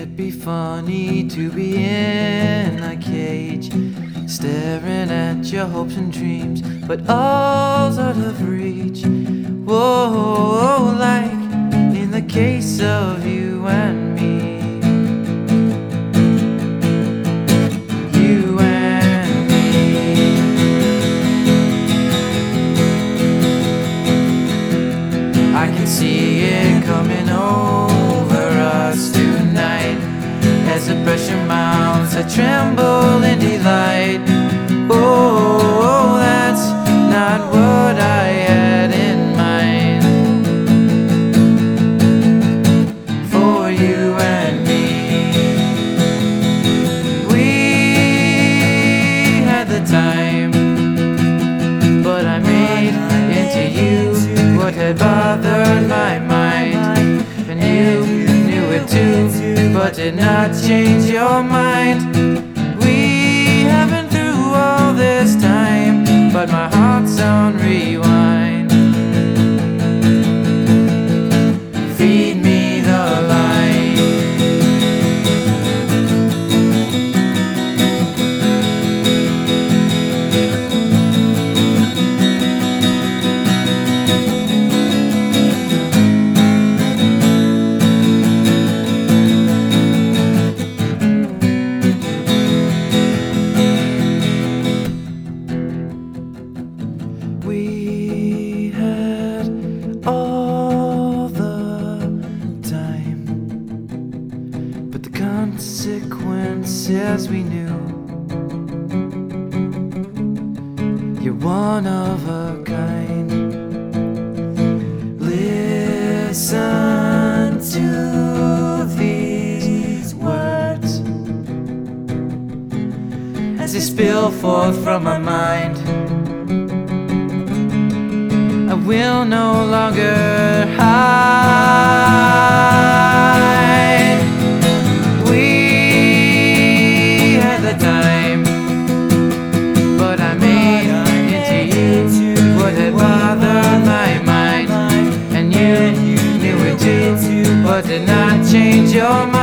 It'd be funny to be in a cage, staring at your hopes and dreams, but all's out of reach. Whoa, like in the case of you and me. You and me. I can see it coming over us tonight. As the pressure mounts, I tremble in delight. Oh, that's not what I had in mind. For you and me, we had the time, but I made into you what had bothered my mind. And you knew it too, but did not change your mind. We have been through all this time, but my heart's on rewind. Feed me the light. We had all the time, but the consequences we knew. You're one of a kind. Listen to these words as they spill forth from my mind. I will no longer hide. We had the time, but I made into you what had bothered my mind. And you knew it too, but did not change your mind.